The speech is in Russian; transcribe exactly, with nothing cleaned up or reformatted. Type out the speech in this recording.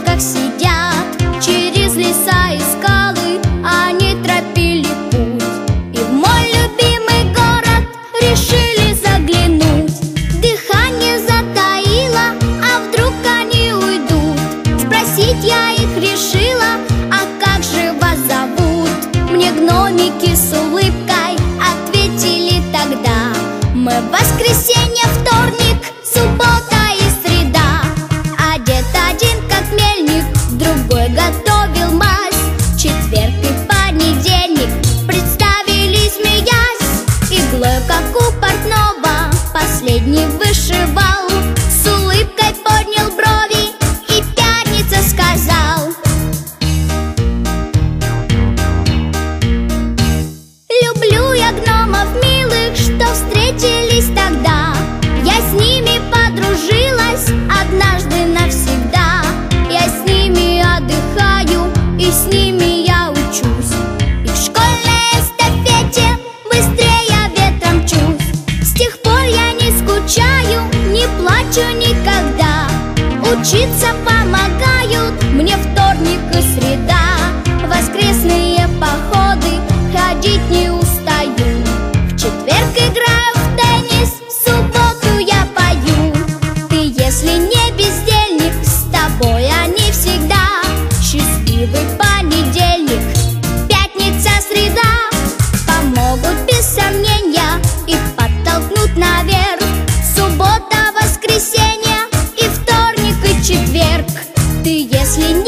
лодках сидят, через леса и скалы они торопили путь. И в мой любимый город решили заглянуть. Дыхание затаило, а вдруг они уйдут. Спросить я их решила: а как же вас зовут? Мне гномики с улыбкой ответили тогда: мы воскресенье, вторник, суббота и среда. Одет один как мельник, другой готовил мазь. Четверг и понедельник представили, смеясь. Иглой, как у портного, последний вышивал. С улыбкой поднял брови и пятница сказал: люблю я гномов милых, что встретились тогда. Я с ними подружилась однажды навсегда. Я с ними отдыхаю и с ними я учусь. И в школьной эстафете быстрее ветром мчусь. С тех пор я не скучаю, не плачу никогда. Учиться помогают мне вторник и среда. Воскресные походы ходить не устаю. В четверг играю в теннис, в субботу я пою. Ты, если не бездельник, с тобой они всегда. Счастливый понедельник, пятница, среда помогут без сомнения и подтолкнут наверх. Суббота, воскресенье и вторник и четверг. Ты, если